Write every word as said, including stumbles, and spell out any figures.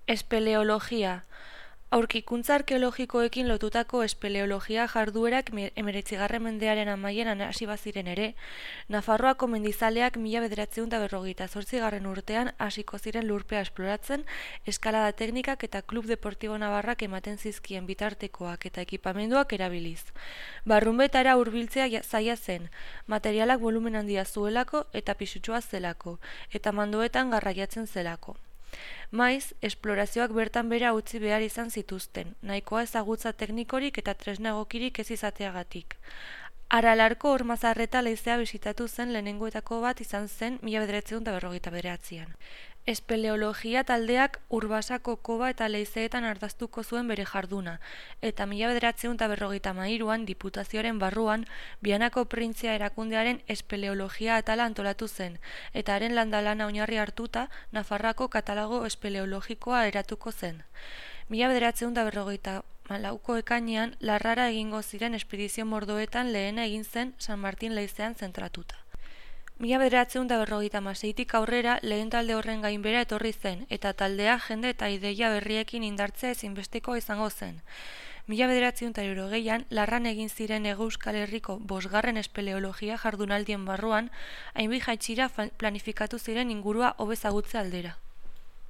Espeleologia. Aurkikuntza arkeologikoekin lotutako espeleologia jarduerak hemeretzigarren mendearen amaieran hasi baziren ere, Nafarroako mendizaleak mila bederatziehun eta berrogeita zortzigarren urtean hasiko ziren lurpea esploratzen, eskalada teknikak eta Klub Deportibo Navarrak ematen zizkien bitartekoak eta ekipamenduak erabiliz. Barrunbetara hurbiltzea zaila zen, materialak volumen handia zuelako eta pisutsua zelako, eta mandoetan garraiatzen zelako. Maiz, esplorazioak bertan bera utzi behar izan zituzten, nahikoa ezagutza teknikorik eta tresna egokirik ez izateagatik. Aralarko Ormazarreta leizea bisitatu zen lehenengoetako bat izan zen mila bederatziehun eta berrogeita bederatzian. Espeleologia taldeak Urbasako koba eta leizeetan ardaztuko zuen bere jarduna, eta mila bederatziehun eta berrogeita hamairuan Diputazioaren barruan Bianako Printzia erakundearen espeleologia atala antolatu zen, eta haren landalana oinarri hartuta Nafarroako katalogo espeleologikoa eratuko zen. Mila bederatziehun eta berrogeita malauko ekainean Larrara egingo ziren espedizio mordoetan lehena egin zen San Martin leizean zentratuta. Mila bederatziehun eta berrogeita hamaseitik aurrera lehen talde horren gainbera etorri zen, eta taldea jende eta ideia berriekin indartzea ezinbestekoa izango zen. Mila bederatziehun eta hirurogeian Larran egin ziren Hego Euskal Herriko bosgarren espeleologia jardunaldien barruan, hainbi jaitzira planifikatu ziren ingurua hobe ezagutze aldera.